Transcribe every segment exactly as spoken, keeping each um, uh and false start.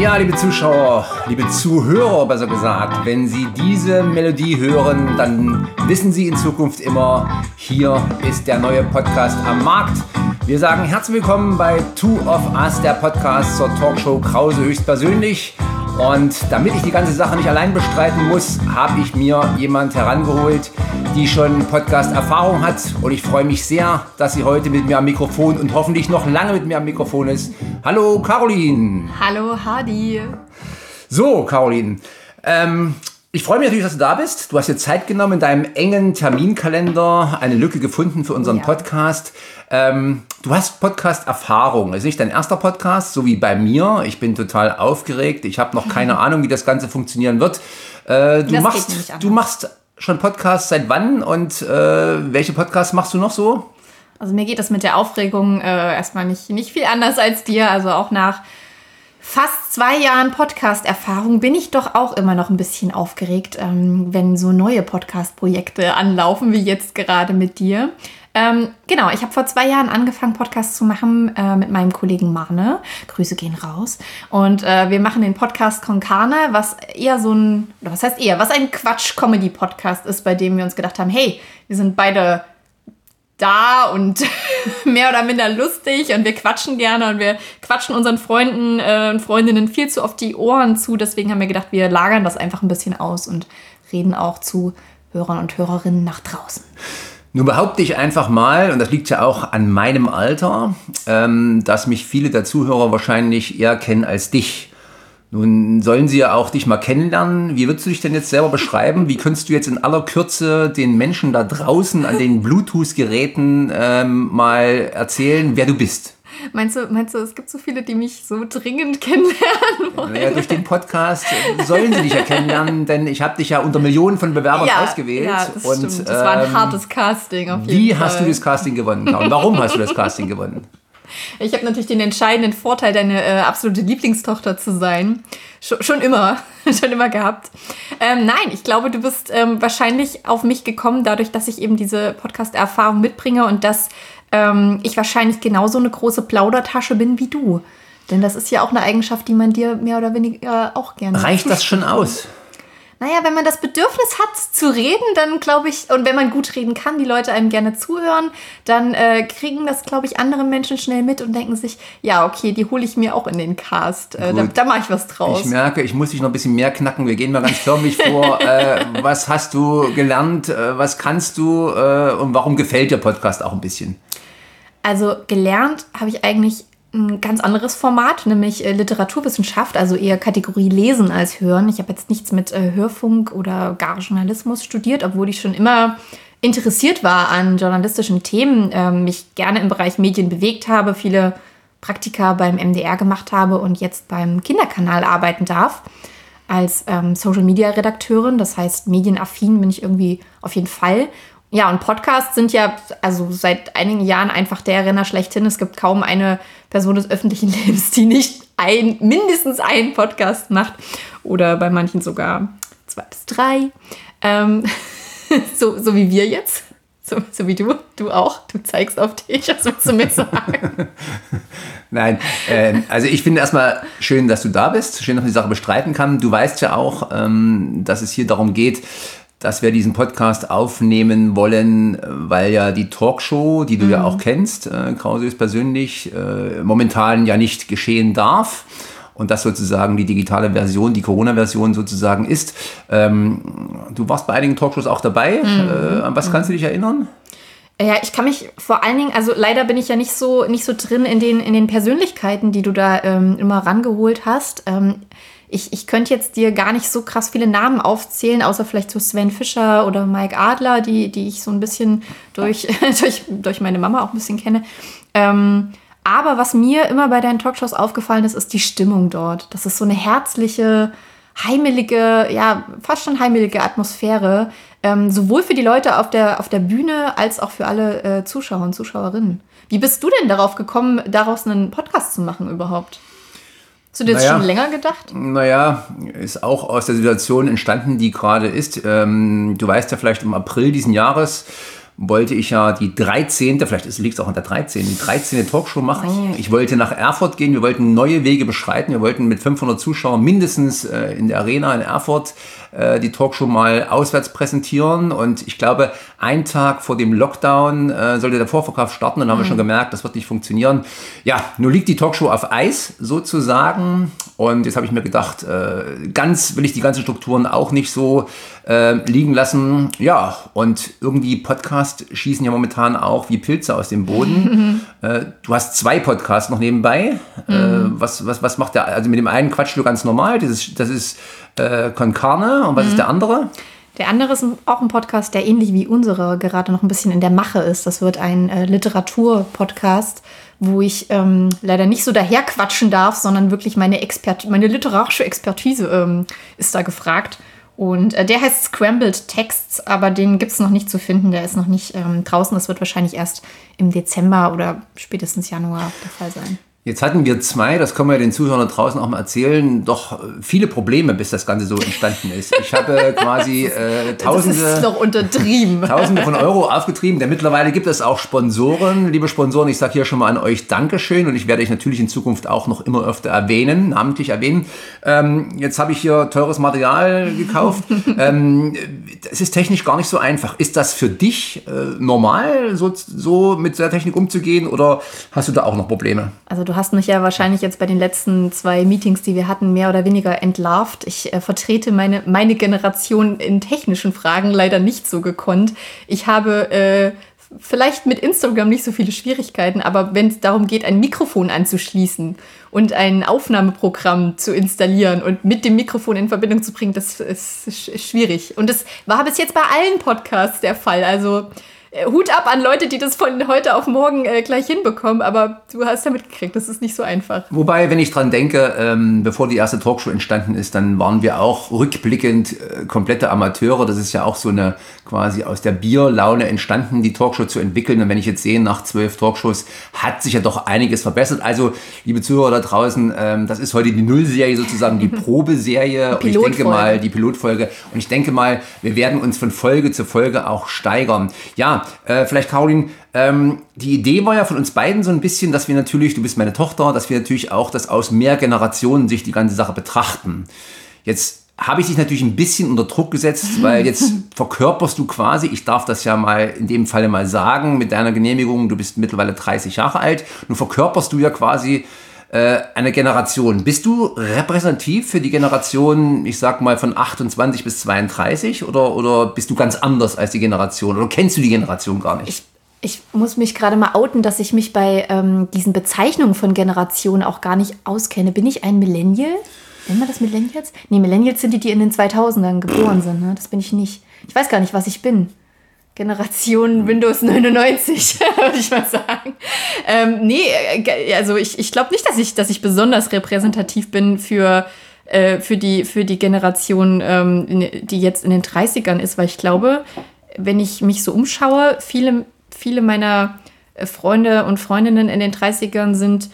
Ja, liebe Zuschauer, liebe Zuhörer, besser gesagt, wenn Sie diese Melodie hören, dann wissen Sie in Zukunft immer, hier ist der neue Podcast am Markt. Wir sagen herzlich willkommen bei Two of Us, der Podcast zur Talkshow Krause höchstpersönlich. Und damit ich die ganze Sache nicht allein bestreiten muss, habe ich mir jemand herangeholt, die schon Podcast-Erfahrung hat. Und ich freue mich sehr, dass sie heute mit mir am Mikrofon und hoffentlich noch lange mit mir am Mikrofon ist. Hallo Caroline. Hallo Hadi. So Caroline, ähm, ich freue mich natürlich, dass du da bist. Du hast dir Zeit genommen, in deinem engen Terminkalender eine Lücke gefunden für unseren ja. Podcast. Ähm, du hast Podcast-Erfahrung. Es ist nicht dein erster Podcast, so wie bei mir. Ich bin total aufgeregt. Ich habe noch keine Ahnung, wie das Ganze funktionieren wird. Äh, du, machst, du machst schon Podcasts seit wann und äh, welche Podcasts machst du noch so? Also mir geht das mit der Aufregung äh, erstmal nicht, nicht viel anders als dir. Also auch nach fast zwei Jahren Podcast-Erfahrung bin ich doch auch immer noch ein bisschen aufgeregt, ähm, wenn so neue Podcast-Projekte anlaufen, wie jetzt gerade mit dir. Ähm, genau, ich habe vor zwei Jahren angefangen, Podcasts zu machen äh, mit meinem Kollegen Marne. Grüße gehen raus. Und äh, wir machen den Podcast Con Carne, was eher so ein, oder was heißt eher, was ein Quatsch-Comedy-Podcast ist, bei dem wir uns gedacht haben, hey, wir sind beide da und mehr oder minder lustig und wir quatschen gerne und wir quatschen unseren Freunden äh, und Freundinnen viel zu oft die Ohren zu. Deswegen haben wir gedacht, wir lagern das einfach ein bisschen aus und reden auch zu Hörern und Hörerinnen nach draußen. Nun behaupte ich einfach mal, und das liegt ja auch an meinem Alter, ähm, dass mich viele der Zuhörer wahrscheinlich eher kennen als dich. Nun sollen sie ja auch dich mal kennenlernen. Wie würdest du dich denn jetzt selber beschreiben? Wie könntest du jetzt in aller Kürze den Menschen da draußen an den Bluetooth-Geräten ähm, mal erzählen, wer du bist? Meinst du, meinst du, es gibt so viele, die mich so dringend kennenlernen wollen? Ja, durch den Podcast sollen sie dich ja kennenlernen, denn ich habe dich ja unter Millionen von Bewerbern ja, ausgewählt. Ja, das und, stimmt. Das war ein ähm, hartes Casting auf jeden Wie Fall. hast du das Casting gewonnen? Und warum hast du das Casting gewonnen? Ich habe natürlich den entscheidenden Vorteil, deine äh, absolute Lieblingstochter zu sein. Schon, schon immer, schon immer gehabt. Ähm, nein, ich glaube, du bist ähm, wahrscheinlich auf mich gekommen, dadurch, dass ich eben diese Podcast-Erfahrung mitbringe und dass ähm, ich wahrscheinlich genauso eine große Plaudertasche bin wie du. Denn das ist ja auch eine Eigenschaft, die man dir mehr oder weniger auch gerne... Reicht das schon aus? Naja, wenn man das Bedürfnis hat zu reden, dann glaube ich, und wenn man gut reden kann, die Leute einem gerne zuhören, dann äh, kriegen das, glaube ich, andere Menschen schnell mit und denken sich, ja, okay, die hole ich mir auch in den Cast. Äh, da da mache ich was draus. Ich merke, ich muss dich noch ein bisschen mehr knacken. Wir gehen mal ganz förmlich vor. äh, was hast du gelernt? Äh, was kannst du? Äh, und warum gefällt dir Podcast auch ein bisschen? Also gelernt habe ich eigentlich ein ganz anderes Format, nämlich äh, Literaturwissenschaft, also eher Kategorie Lesen als Hören. Ich habe jetzt nichts mit äh, Hörfunk oder gar Journalismus studiert, obwohl ich schon immer interessiert war an journalistischen Themen, äh, mich gerne im Bereich Medien bewegt habe, viele Praktika beim M D R gemacht habe und jetzt beim Kinderkanal arbeiten darf als ähm, Social-Media-Redakteurin. Das heißt, medienaffin bin ich irgendwie auf jeden Fall. Ja, und Podcasts sind ja also seit einigen Jahren einfach der Renner schlechthin. Es gibt kaum eine Person des öffentlichen Lebens, die nicht ein, mindestens einen Podcast macht. Oder bei manchen sogar zwei bis drei. Ähm, so, so wie wir jetzt. So, so wie du. Du auch. Du zeigst auf dich. Was willst du mir sagen? Nein, äh, also ich finde erstmal schön, dass du da bist. Schön, dass man die Sache bestreiten kann. Du weißt ja auch, ähm, dass es hier darum geht, dass wir diesen Podcast aufnehmen wollen, weil ja die Talkshow, die du mhm. ja auch kennst, äh, Krause ist persönlich, äh, momentan ja nicht geschehen darf. Und das sozusagen die digitale Version, die Corona-Version sozusagen ist. Ähm, du warst bei einigen Talkshows auch dabei. Mhm. Äh, an was kannst du dich erinnern? Ja, ich kann mich vor allen Dingen, also leider bin ich ja nicht so, nicht so drin in den, in den Persönlichkeiten, die du da ähm, immer rangeholt hast. Ähm, Ich, ich könnte jetzt dir gar nicht so krass viele Namen aufzählen, außer vielleicht so Sven Fischer oder Mike Adler, die, die ich so ein bisschen durch, durch, durch meine Mama auch ein bisschen kenne. Ähm, aber was mir immer bei deinen Talkshows aufgefallen ist, ist die Stimmung dort. Das ist so eine herzliche, heimelige, ja, fast schon heimelige Atmosphäre. Ähm, sowohl für die Leute auf der, auf der Bühne als auch für alle äh, Zuschauer und Zuschauerinnen. Wie bist du denn darauf gekommen, daraus einen Podcast zu machen überhaupt? Hast du dir das naja, schon länger gedacht? Naja, ist auch aus der Situation entstanden, die gerade ist. Ähm, du weißt ja vielleicht, im April diesen Jahres wollte ich ja die dreizehnte, vielleicht liegt es auch an der dreizehnten, die dreizehnte Talkshow machen. Ich wollte nach Erfurt gehen, wir wollten neue Wege beschreiten, wir wollten mit fünfhundert Zuschauern mindestens äh, in der Arena in Erfurt äh, die Talkshow mal auswärts präsentieren und ich glaube, ein Tag vor dem Lockdown äh, sollte der Vorverkauf starten, dann haben mhm. wir schon gemerkt, das wird nicht funktionieren. Ja, nun liegt die Talkshow auf Eis sozusagen und jetzt habe ich mir gedacht, äh, ganz will ich die ganzen Strukturen auch nicht so äh, liegen lassen. Ja, und irgendwie Podcasts schießen ja momentan auch wie Pilze aus dem Boden. Mhm. Äh, du hast zwei Podcasts noch nebenbei. Mhm. Äh, was, was, was macht der? Also mit dem einen quatschst du ganz normal, das ist, das ist äh, Con Carne. Und was mhm. ist der andere? Der andere ist auch ein Podcast, der ähnlich wie unsere gerade noch ein bisschen in der Mache ist. Das wird ein äh, Literatur-Podcast, wo ich ähm, leider nicht so daherquatschen darf, sondern wirklich meine, Expert- meine literarische Expertise ähm, ist da gefragt. Und äh, der heißt Scrambled Texts, aber den gibt es noch nicht zu finden. Der ist noch nicht ähm, draußen. Das wird wahrscheinlich erst im Dezember oder spätestens Januar der Fall sein. Jetzt hatten wir zwei, das können wir den Zuhörern da draußen auch mal erzählen, doch viele Probleme, bis das Ganze so entstanden ist. Ich habe quasi äh, Tausende, das ist doch untertrieben. Tausende von Euro aufgetrieben, denn mittlerweile gibt es auch Sponsoren. Liebe Sponsoren, ich sage hier schon mal an euch Dankeschön und ich werde euch natürlich in Zukunft auch noch immer öfter erwähnen, namentlich erwähnen. Ähm, jetzt habe ich hier teures Material gekauft. ähm, es ist technisch gar nicht so einfach. Ist das für dich äh, normal, so, so mit der Technik umzugehen oder hast du da auch noch Probleme? Also du hast mich ja wahrscheinlich jetzt bei den letzten zwei Meetings, die wir hatten, mehr oder weniger entlarvt. Ich äh, vertrete meine, meine Generation in technischen Fragen leider nicht so gekonnt. Ich habe äh, vielleicht mit Instagram nicht so viele Schwierigkeiten, aber wenn es darum geht, ein Mikrofon anzuschließen und ein Aufnahmeprogramm zu installieren und mit dem Mikrofon in Verbindung zu bringen, das ist schwierig. Und das war bis jetzt bei allen Podcasts der Fall. Also Hut ab an Leute, die das von heute auf morgen äh, gleich hinbekommen, aber du hast ja mitgekriegt, das ist nicht so einfach. Wobei, wenn ich dran denke, ähm, bevor die erste Talkshow entstanden ist, dann waren wir auch rückblickend äh, komplette Amateure. Das ist ja auch so eine quasi aus der Bierlaune entstanden, die Talkshow zu entwickeln. Und wenn ich jetzt sehe, nach zwölf Talkshows hat sich ja doch einiges verbessert. Also, liebe Zuhörer da draußen, ähm, das ist heute die Nullserie sozusagen, die Probeserie. Die und ich denke mal, die Pilotfolge. Und ich denke mal, wir werden uns von Folge zu Folge auch steigern. Ja, Äh, vielleicht, Caroline, ähm, die Idee war ja von uns beiden so ein bisschen, dass wir natürlich, du bist meine Tochter, dass wir natürlich auch das aus mehr Generationen sich die ganze Sache betrachten. Jetzt habe ich dich natürlich ein bisschen unter Druck gesetzt, weil jetzt verkörperst du quasi, ich darf das ja mal in dem Falle mal sagen, mit deiner Genehmigung, du bist mittlerweile dreißig Jahre alt, nun verkörperst du ja quasi eine Generation. Bist du repräsentativ für die Generation, ich sag mal, von achtundzwanzig bis zweiunddreißig oder, oder bist du ganz anders als die Generation oder kennst du die Generation gar nicht? Ich, ich muss mich gerade mal outen, dass ich mich bei ähm, diesen Bezeichnungen von Generationen auch gar nicht auskenne. Bin ich ein Millennial? Nennt man das Millennials? Nee, Millennials sind die, die in den zweitausendern geboren sind. Ne? Das bin ich nicht. Ich weiß gar nicht, was ich bin. Generation Windows neunundneunzig, würde ich mal sagen. Ähm, nee, also ich, ich glaube nicht, dass ich, dass ich besonders repräsentativ bin für, äh, für, die, für die Generation, ähm, die jetzt in den dreißigern ist, weil ich glaube, wenn ich mich so umschaue, viele, viele meiner Freunde und Freundinnen in den dreißigern sind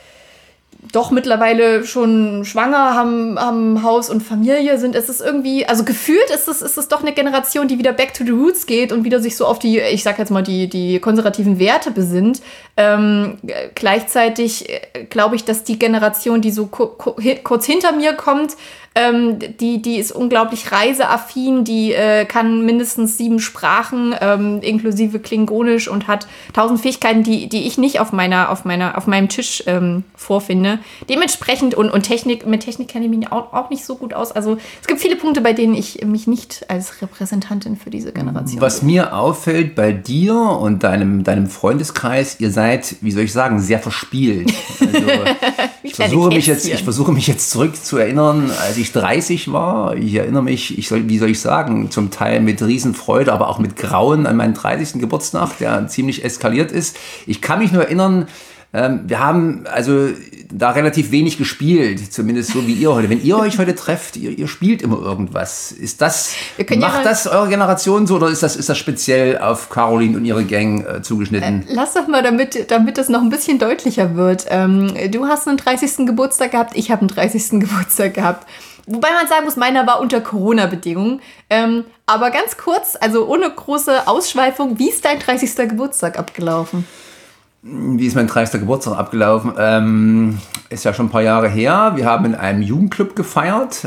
doch mittlerweile schon schwanger, haben, haben Haus und Familie, sind es ist irgendwie, also gefühlt ist es, ist es doch eine Generation, die wieder back to the roots geht und wieder sich so auf die, ich sag jetzt mal, die, die konservativen Werte besinnt. Ähm, gleichzeitig glaube ich, dass die Generation, die so ku- ku- kurz hinter mir kommt, ähm, die, die ist unglaublich reiseaffin, die äh, kann mindestens sieben Sprachen, ähm, inklusive Klingonisch und hat tausend Fähigkeiten, die, die ich nicht auf meiner, auf meiner, auf meinem Tisch ähm, vorfinde. Dementsprechend und, und Technik, mit Technik kenne ich mich auch, auch nicht so gut aus. Also es gibt viele Punkte, bei denen ich mich nicht als Repräsentantin für diese Generation Was bin. mir auffällt bei dir und deinem, deinem Freundeskreis, ihr seid, wie soll ich sagen, sehr verspielt. Also, ich, versuche mich jetzt, ich versuche mich jetzt zurück zu erinnern, als ich dreißig war. Ich erinnere mich, ich soll, wie soll ich sagen, zum Teil mit Riesenfreude, aber auch mit Grauen an meinen dreißigsten Geburtstag, der ziemlich eskaliert ist. Ich kann mich nur erinnern, ähm, wir haben also da relativ wenig gespielt, zumindest so wie ihr heute. Wenn ihr euch heute trefft, ihr, ihr spielt immer irgendwas. Ist das, macht ja das eure Generation so oder ist das, ist das speziell auf Caroline und ihre Gang äh, zugeschnitten? Äh, lass doch mal, damit, damit das noch ein bisschen deutlicher wird. Ähm, du hast einen dreißigsten Geburtstag gehabt, ich habe einen dreißigsten Geburtstag gehabt. Wobei man sagen muss, meiner war unter Corona-Bedingungen. Ähm, aber ganz kurz, also ohne große Ausschweifung, wie ist dein dreißigster Geburtstag abgelaufen? Wie ist mein dreißigster Geburtstag abgelaufen? Ähm, ist ja schon ein paar Jahre her. Wir haben in einem Jugendclub gefeiert.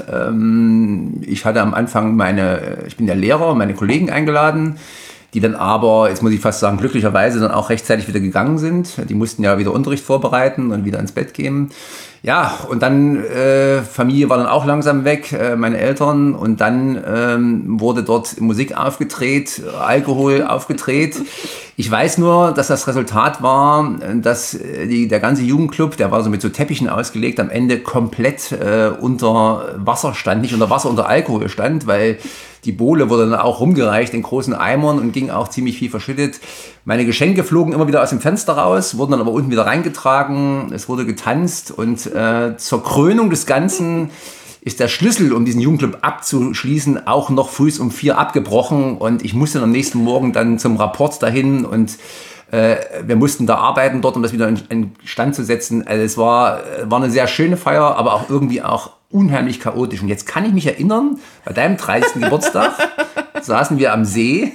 Ähm, ich hatte am Anfang meine, ich bin der Lehrer, meine Kollegen eingeladen, die dann aber, jetzt muss ich fast sagen, glücklicherweise dann auch rechtzeitig wieder gegangen sind. Die mussten ja wieder Unterricht vorbereiten und wieder ins Bett gehen. Ja, und dann, äh, Familie war dann auch langsam weg, äh, meine Eltern. Und dann ähm, wurde dort Musik aufgedreht, Alkohol aufgedreht. Ich weiß nur, dass das Resultat war, dass die, der ganze Jugendclub, der war so mit so Teppichen ausgelegt, am Ende komplett äh, unter Wasser stand. Nicht unter Wasser, unter Alkohol stand, weil die Bohle wurde dann auch rumgereicht in großen Eimern und ging auch ziemlich viel verschüttet. Meine Geschenke flogen immer wieder aus dem Fenster raus, wurden dann aber unten wieder reingetragen. Es wurde getanzt und äh, zur Krönung des Ganzen ist der Schlüssel, um diesen Jugendclub abzuschließen, auch noch früh um vier abgebrochen. Und ich musste am nächsten Morgen dann zum Rapport dahin und äh, wir mussten da arbeiten dort, um das wieder in, in Stand zu setzen. Also es war, war eine sehr schöne Feier, aber auch irgendwie auch unheimlich chaotisch. Und jetzt kann ich mich erinnern, bei deinem dreißigsten Geburtstag saßen wir am See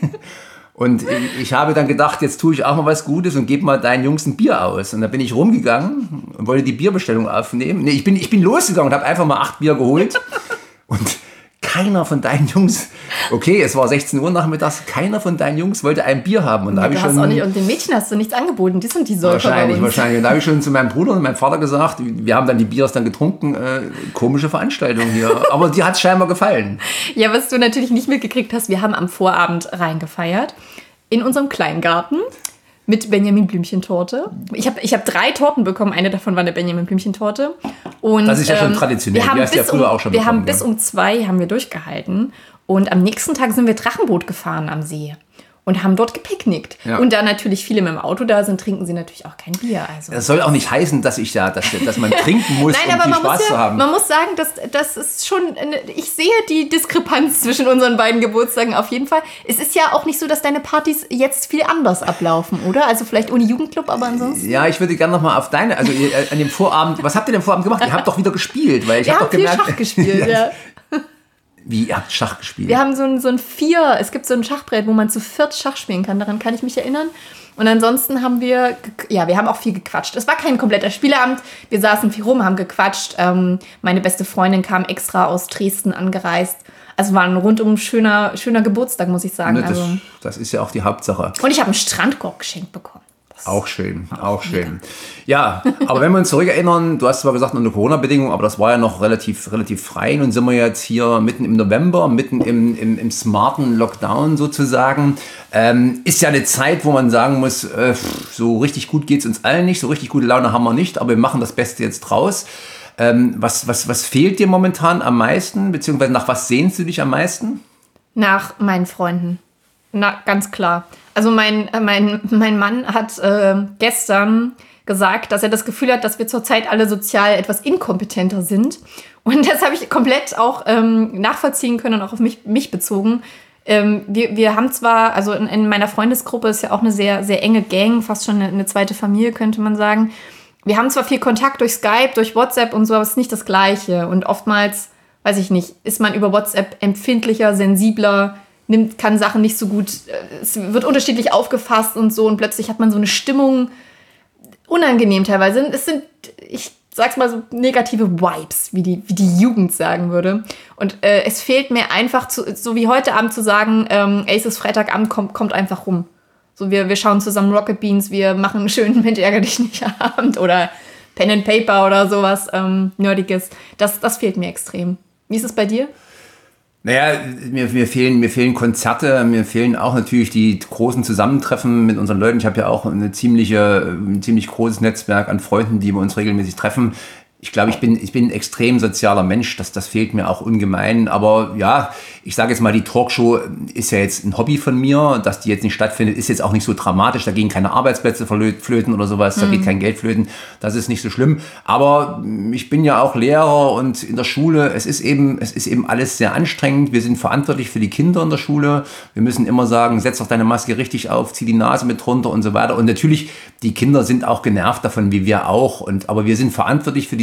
und ich habe dann gedacht, jetzt tue ich auch mal was Gutes und gebe mal deinen Jungs ein Bier aus. Und da bin ich rumgegangen und wollte die Bierbestellung aufnehmen. Nee, ich bin, ich bin losgegangen und habe einfach mal acht Bier geholt und keiner von deinen Jungs, okay, es war sechzehn Uhr nachmittags, keiner von deinen Jungs wollte ein Bier haben. Und da habe ich schon, auch nicht, und den Mädchen hast du nichts angeboten, die sind die Säufer Wahrscheinlich, bei uns. wahrscheinlich. Und da habe ich schon zu meinem Bruder und meinem Vater gesagt, wir haben dann die Biers dann getrunken, äh, komische Veranstaltung hier. Aber die hat es scheinbar gefallen. Ja, was du natürlich nicht mitgekriegt hast, wir haben am Vorabend reingefeiert in unserem Kleingarten. Mit Benjamin Blümchen-Torte. Ich habe ich hab drei Torten bekommen. Eine davon war eine Benjamin Blümchen-Torte. Und, das ist ja schon ähm, traditionell. Wir haben, die hast bis, ja früher um, auch schon wir bekommen, haben bis ja. um zwei haben wir durchgehalten. Und am nächsten Tag sind wir Drachenboot gefahren am See. Und haben dort gepicknickt. Ja. Und da natürlich viele mit dem Auto da sind, trinken sie natürlich auch kein Bier. Also. Das soll auch nicht heißen, dass ich da, dass, dass man trinken muss, Nein, um aber viel man Spaß muss ja, zu haben. Man muss sagen, dass das ist schon, eine, ich sehe die Diskrepanz zwischen unseren beiden Geburtstagen auf jeden Fall. Es ist ja auch nicht so, dass deine Partys jetzt viel anders ablaufen, oder? Also vielleicht ohne Jugendclub, aber ansonsten. Ja, ich würde gerne nochmal auf deine, also an dem Vorabend, was habt ihr denn Vorabend gemacht? Ihr habt doch wieder gespielt, weil ich Wir hab haben doch viel gemerkt, Schach gespielt, ja. Wie, ihr habt Schach gespielt? Wir haben so ein, so ein Vier, es gibt so ein Schachbrett, wo man zu viert Schach spielen kann, daran kann ich mich erinnern. Und ansonsten haben wir, ja, wir haben auch viel gequatscht. Es war kein kompletter Spieleabend, wir saßen viel rum, haben gequatscht. Ähm, meine beste Freundin kam extra aus Dresden angereist. Also war ein rundum schöner, schöner Geburtstag, muss ich sagen. Ne, das, also. das ist ja auch die Hauptsache. Und ich habe einen Strandkorb geschenkt bekommen. Auch schön, auch schön. Ja, aber wenn wir uns zurückerinnern, du hast zwar gesagt, unter Corona-Bedingungen, aber das war ja noch relativ, relativ frei. Nun sind wir jetzt hier mitten im November, mitten im, im, im smarten Lockdown sozusagen. Ähm, ist ja eine Zeit, wo man sagen muss, äh, so richtig gut geht es uns allen nicht, so richtig gute Laune haben wir nicht, aber wir machen das Beste jetzt draus. Ähm, was, was, was fehlt dir momentan am meisten, beziehungsweise nach was sehnst du dich am meisten? Nach meinen Freunden. Na, ganz klar. Also mein, mein, mein Mann hat äh, gestern gesagt, dass er das Gefühl hat, dass wir zurzeit alle sozial etwas inkompetenter sind. Und das habe ich komplett auch ähm, nachvollziehen können und auch auf mich, mich bezogen. Ähm, wir, wir haben zwar, also in, in meiner Freundesgruppe ist ja auch eine sehr, sehr enge Gang, fast schon eine, eine zweite Familie, könnte man sagen. Wir haben zwar viel Kontakt durch Skype, durch WhatsApp und so, aber es ist nicht das Gleiche. Und oftmals, weiß ich nicht, ist man über WhatsApp empfindlicher, sensibler, nimmt, kann Sachen nicht so gut, es wird unterschiedlich aufgefasst und so und plötzlich hat man so eine Stimmung, unangenehm teilweise. Es sind, ich sag's mal so, negative Vibes, wie die, wie die Jugend sagen würde. Und äh, es fehlt mir einfach, zu, so wie heute Abend zu sagen, ähm, ey, es ist Freitagabend, kommt, kommt einfach rum. So, wir, wir schauen zusammen Rocket Beans, wir machen einen schönen Mensch, ärger dich nicht Abend oder Pen and Paper oder sowas ähm, Nerdiges. Das, das fehlt mir extrem. Wie ist es bei dir? Naja, mir, mir, fehlen, mir fehlen Konzerte, mir fehlen auch natürlich die großen Zusammentreffen mit unseren Leuten. Ich habe ja auch eine ziemliche, ein ziemlich großes Netzwerk an Freunden, die wir uns regelmäßig treffen. Ich glaube, ich bin, ich bin ein extrem sozialer Mensch, das, das fehlt mir auch ungemein. Aber ja, ich sage jetzt mal, die Talkshow ist ja jetzt ein Hobby von mir. Dass die jetzt nicht stattfindet, ist jetzt auch nicht so dramatisch. Da gehen keine Arbeitsplätze flöten oder sowas, da mhm. geht kein Geld flöten. Das ist nicht so schlimm. Aber ich bin ja auch Lehrer und in der Schule, es ist eben, es ist eben alles sehr anstrengend. Wir sind verantwortlich für die Kinder in der Schule. Wir müssen immer sagen, setz doch deine Maske richtig auf, zieh die Nase mit runter und so weiter. Und natürlich, die Kinder sind auch genervt davon, wie wir auch. Und, aber wir sind verantwortlich für diese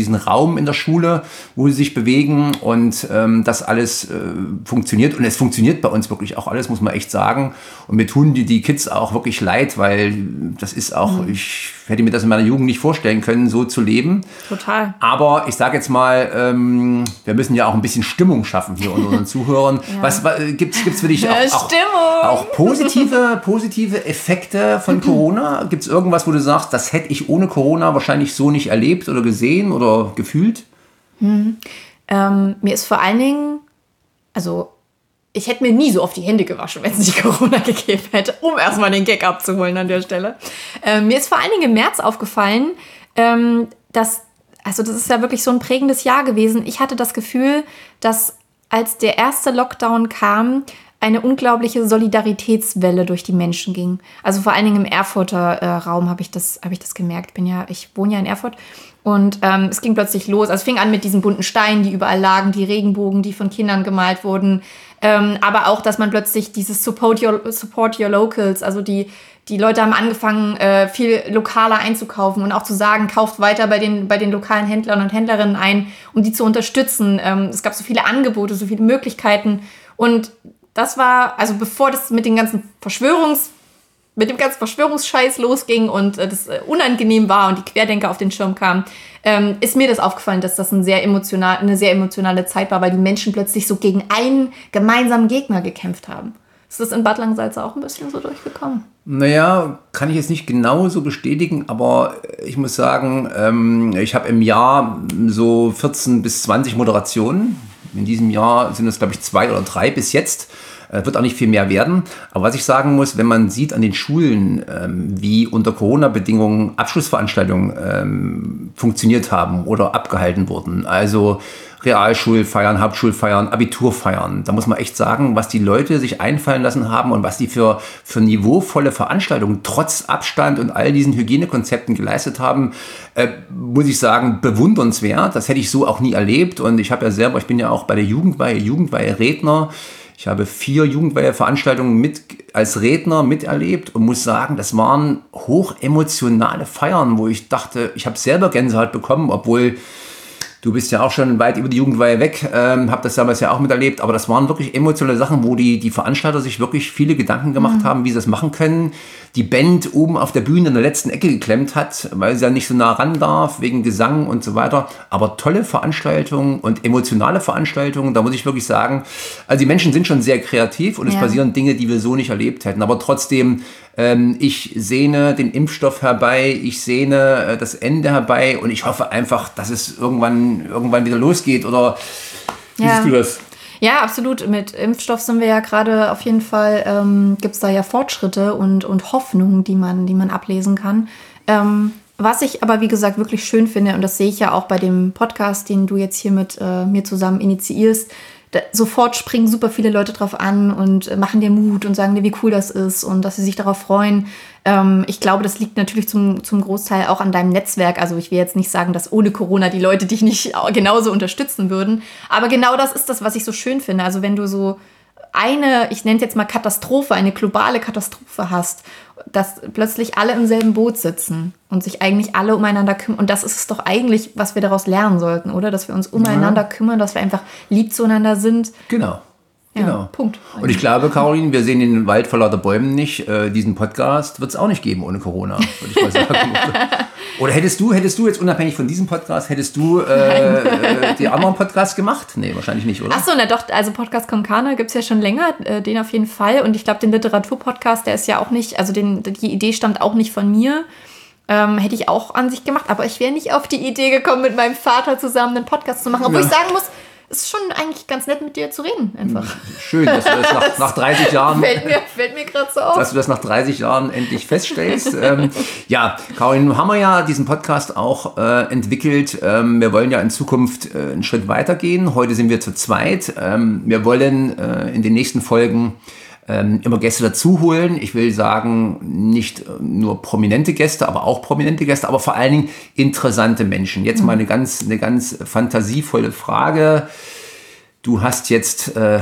diesen Raum in der Schule, wo sie sich bewegen und ähm, das alles äh, funktioniert. Und es funktioniert bei uns wirklich auch alles, muss man echt sagen. Und mir tun die, die Kids auch wirklich leid, weil das ist auch, mhm. ich hätte mir das in meiner Jugend nicht vorstellen können, so zu leben. Total. Aber ich sage jetzt mal, ähm, wir müssen ja auch ein bisschen Stimmung schaffen hier unter unseren Zuhörern. ja. Was, was gibt es für dich auch, auch, auch positive, positive Effekte von Corona? Gibt es irgendwas, wo du sagst, das hätte ich ohne Corona wahrscheinlich so nicht erlebt oder gesehen oder gefühlt? Hm. Ähm, mir ist vor allen Dingen, also ich hätte mir nie so oft die Hände gewaschen, wenn es nicht Corona gegeben hätte, um erstmal den Gag abzuholen an der Stelle. Ähm, mir ist vor allen Dingen im März aufgefallen, ähm, dass, also das ist ja wirklich so ein prägendes Jahr gewesen. Ich hatte das Gefühl, dass als der erste Lockdown kam, eine unglaubliche Solidaritätswelle durch die Menschen ging. Also vor allen Dingen im Erfurter äh, Raum habe ich das, habe ich das gemerkt. Bin ja, ich wohne ja in Erfurt und ähm, es ging plötzlich los. Also es fing an mit diesen bunten Steinen, die überall lagen, die Regenbogen, die von Kindern gemalt wurden. Ähm, aber auch, dass man plötzlich dieses Support Your, Support Your Locals, also die, die Leute haben angefangen, äh, viel lokaler einzukaufen und auch zu sagen, kauft weiter bei den, bei den lokalen Händlern und Händlerinnen ein, um die zu unterstützen. Ähm, es gab so viele Angebote, so viele Möglichkeiten und das war, also bevor das mit den ganzen Verschwörungs, mit dem ganzen Verschwörungsscheiß losging und äh, das äh, unangenehm war und die Querdenker auf den Schirm kamen, ähm, ist mir das aufgefallen, dass das ein sehr emotional, eine sehr emotionale Zeit war, weil die Menschen plötzlich so gegen einen gemeinsamen Gegner gekämpft haben. Ist das in Bad Langensalza auch ein bisschen so durchgekommen? Naja, kann ich jetzt nicht genau so bestätigen, aber ich muss sagen, ähm, ich habe im Jahr so vierzehn bis zwanzig Moderationen. In diesem Jahr sind es, glaube ich, zwei oder drei bis jetzt. Äh, wird auch nicht viel mehr werden. Aber was ich sagen muss, wenn man sieht an den Schulen, ähm, wie unter Corona-Bedingungen Abschlussveranstaltungen ähm, funktioniert haben oder abgehalten wurden, also Realschulfeiern, Hauptschulfeiern, Abiturfeiern. Da muss man echt sagen, was die Leute sich einfallen lassen haben und was die für, für niveauvolle Veranstaltungen trotz Abstand und all diesen Hygienekonzepten geleistet haben, äh, muss ich sagen, bewundernswert. Das hätte ich so auch nie erlebt. Und ich habe ja selber, ich bin ja auch bei der Jugendweihe, Jugendweihe-Redner. Ich habe vier Jugendweihe-Veranstaltungen mit, als Redner miterlebt und muss sagen, das waren hochemotionale Feiern, wo ich dachte, ich habe selber Gänsehaut bekommen, obwohl du bist ja auch schon weit über die Jugendweihe weg, ähm, habe das damals ja auch miterlebt, aber das waren wirklich emotionale Sachen, wo die, die Veranstalter sich wirklich viele Gedanken gemacht mhm. haben, wie sie das machen können. Die Band oben auf der Bühne in der letzten Ecke geklemmt hat, weil sie ja nicht so nah ran darf, wegen Gesang und so weiter. Aber tolle Veranstaltungen und emotionale Veranstaltungen, da muss ich wirklich sagen, also die Menschen sind schon sehr kreativ und es ja. passieren Dinge, die wir so nicht erlebt hätten. Aber trotzdem, ähm, ich sehne den Impfstoff herbei, ich sehne äh, das Ende herbei und ich hoffe einfach, dass es irgendwann, irgendwann wieder losgeht. Oder wie ja. siehst du das? Ja, absolut. Mit Impfstoff sind wir ja gerade auf jeden Fall, ähm, gibt es da ja Fortschritte und, und Hoffnungen, die man, die man ablesen kann. Ähm, was ich aber, wie gesagt, wirklich schön finde, und das sehe ich ja auch bei dem Podcast, den du jetzt hier mit äh, mir zusammen initiierst, da, sofort springen super viele Leute drauf an und äh, machen dir Mut und sagen dir, wie cool das ist und dass sie sich darauf freuen. Ähm, ich glaube, das liegt natürlich zum, zum Großteil auch an deinem Netzwerk. Also ich will jetzt nicht sagen, dass ohne Corona die Leute dich nicht genauso unterstützen würden. Aber genau das ist das, was ich so schön finde. Also wenn du so eine, ich nenne es jetzt mal Katastrophe, eine globale Katastrophe hast, dass plötzlich alle im selben Boot sitzen und sich eigentlich alle umeinander kümmern. Und das ist es doch eigentlich, was wir daraus lernen sollten, oder? Dass wir uns umeinander ja. kümmern, dass wir einfach lieb zueinander sind. Genau. Ja, genau. Punkt. Und ich glaube, Caroline, wir sehen den Wald vor lauter Bäumen nicht. Äh, diesen Podcast wird es auch nicht geben ohne Corona, würde ich mal sagen. Oder hättest du, hättest du jetzt unabhängig von diesem Podcast, hättest du äh, äh, die anderen Podcasts gemacht? Nee, wahrscheinlich nicht, oder? Ach so, na doch, also Podcast Konkane gibt es ja schon länger, äh, den auf jeden Fall. Und ich glaube, den Literaturpodcast, der ist ja auch nicht, also den, die Idee stammt auch nicht von mir. Ähm, hätte ich auch an sich gemacht, aber ich wäre nicht auf die Idee gekommen, mit meinem Vater zusammen einen Podcast zu machen. Obwohl ja. ich sagen muss, es ist schon eigentlich ganz nett, mit dir zu reden, einfach. Schön, dass du das nach, nach dreißig Jahren... Fällt mir, fällt mir gerade so auf. Dass du das nach dreißig Jahren endlich feststellst. ähm, ja, Caroline, haben wir ja diesen Podcast auch äh, entwickelt. Ähm, wir wollen ja in Zukunft äh, einen Schritt weitergehen. Heute sind wir zu zweit. Ähm, wir wollen äh, in den nächsten Folgen ähm, immer Gäste dazu holen. Ich will sagen, nicht nur prominente Gäste, aber auch prominente Gäste, aber vor allen Dingen interessante Menschen. Jetzt mhm. mal eine ganz, eine ganz fantasievolle Frage. Du hast jetzt äh,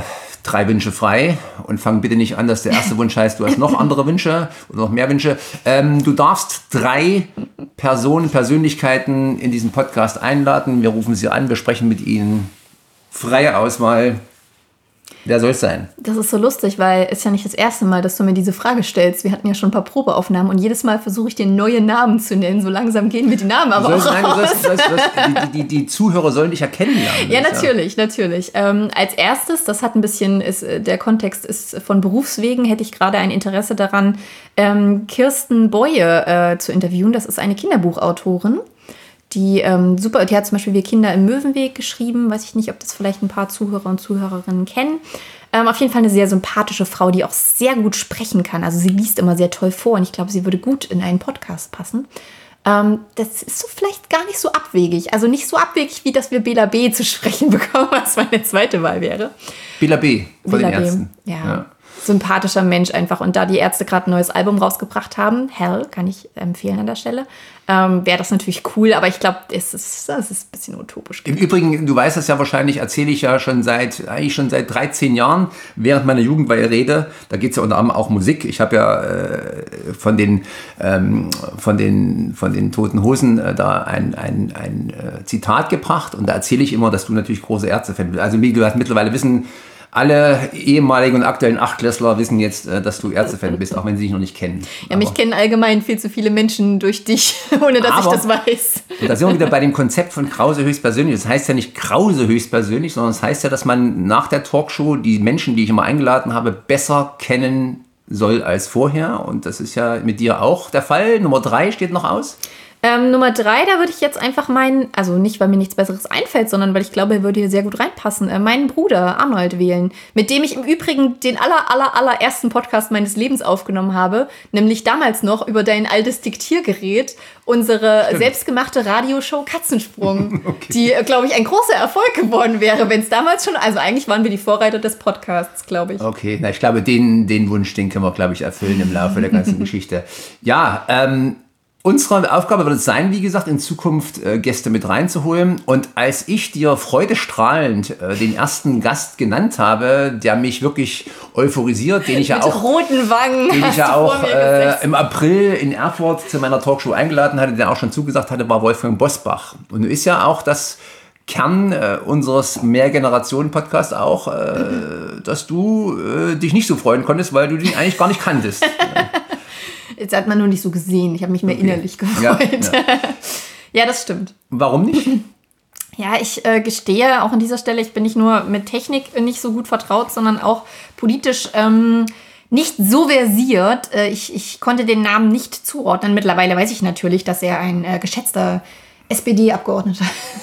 drei Wünsche frei und fang bitte nicht an, dass der erste Wunsch heißt, du hast noch andere Wünsche oder noch mehr Wünsche. Ähm, du darfst drei Personen, Persönlichkeiten in diesen Podcast einladen. Wir rufen sie an, wir sprechen mit ihnen. Freie Auswahl. Wer soll es sein? Das ist so lustig, weil es ja nicht das erste Mal, dass du mir diese Frage stellst. Wir hatten ja schon ein paar Probeaufnahmen und jedes Mal versuche ich dir neue Namen zu nennen. So langsam gehen mir die Namen aber sollst, auch nein, raus. Du sollst, du sollst, du sollst, die, die, die Zuhörer sollen dich ja kennenlernen. Ja, natürlich, ja. natürlich. Ähm, als erstes, das hat ein bisschen, ist, der Kontext ist von Berufswegen, hätte ich gerade ein Interesse daran, ähm, Kirsten Boye äh, zu interviewen. Das ist eine Kinderbuchautorin. Die ähm, super, die hat zum Beispiel Wir Kinder im Möwenweg geschrieben. Weiß ich nicht, ob das vielleicht ein paar Zuhörer und Zuhörerinnen kennen. Ähm, auf jeden Fall eine sehr sympathische Frau, die auch sehr gut sprechen kann. Also sie liest immer sehr toll vor und ich glaube, sie würde gut in einen Podcast passen. Ähm, das ist so vielleicht gar nicht so abwegig. Also nicht so abwegig, wie dass wir Bela B. zu sprechen bekommen, was meine zweite Wahl wäre. Bela B. von Bela den Ärzten. B. Ja. ja. Sympathischer Mensch einfach. Und da die Ärzte gerade ein neues Album rausgebracht haben, Hell, kann ich empfehlen an der Stelle, ähm, wäre das natürlich cool. Aber ich glaube, es ist, es ist ein bisschen utopisch. Im Übrigen, du weißt das ja wahrscheinlich, erzähle ich ja schon seit, eigentlich schon seit dreizehn Jahren während meiner Jugend bei ihr rede. Da geht es ja unter anderem auch Musik. Ich habe ja äh, von, den, ähm, von, den, von den Toten Hosen äh, da ein, ein, ein äh, Zitat gebracht. Und da erzähle ich immer, dass du natürlich große Ärzte-Fan bist. Also wie du hast mittlerweile wissen, alle ehemaligen und aktuellen Achtklässler wissen jetzt, dass du Ärzte-Fan bist, auch wenn sie dich noch nicht kennen. Ja, aber mich kennen allgemein viel zu viele Menschen durch dich, ohne dass aber, ich das weiß. Und da sind wir wieder bei dem Konzept von Krause höchstpersönlich. Das heißt ja nicht Krause höchstpersönlich, sondern es das heißt ja, dass man nach der Talkshow die Menschen, die ich immer eingeladen habe, besser kennen soll als vorher. Und das ist ja mit dir auch der Fall. Nummer drei steht noch aus. Ähm, Nummer drei, da würde ich jetzt einfach meinen, also nicht, weil mir nichts Besseres einfällt, sondern weil ich glaube, er würde hier sehr gut reinpassen, äh, meinen Bruder Arnold wählen, mit dem ich im Übrigen den aller, aller, allerersten Podcast meines Lebens aufgenommen habe, nämlich damals noch über dein altes Diktiergerät, unsere Stimmt. selbstgemachte Radioshow Katzensprung, okay. die, äh, glaube ich, ein großer Erfolg geworden wäre, wenn es damals schon, also eigentlich waren wir die Vorreiter des Podcasts, glaube ich. Okay, na ich glaube, den, den Wunsch, den können wir, glaube ich, erfüllen im Laufe der ganzen Geschichte. Ja, ähm, unsere Aufgabe wird es sein, wie gesagt, in Zukunft äh, Gäste mit reinzuholen. Und als ich dir freudestrahlend äh, den ersten Gast genannt habe, der mich wirklich euphorisiert, den ich ja mit auch, roten Wangen den ich ja auch äh, im April in Erfurt zu meiner Talkshow eingeladen hatte, der auch schon zugesagt hatte, war Wolfgang Bosbach. Und nun ist ja auch das Kern äh, unseres Mehrgenerationen-Podcasts auch, äh, dass du äh, dich nicht so freuen konntest, weil du den eigentlich gar nicht kanntest. Jetzt hat man nur nicht so gesehen. Ich habe mich mehr okay. innerlich gefreut. Ja, ja. ja, das stimmt. Warum nicht? Ja, ich äh, gestehe auch an dieser Stelle, ich bin nicht nur mit Technik nicht so gut vertraut, sondern auch politisch ähm, nicht so versiert. Äh, ich, ich konnte den Namen nicht zuordnen. Mittlerweile weiß ich natürlich, dass er ein äh, geschätzter S P D-Abgeordneter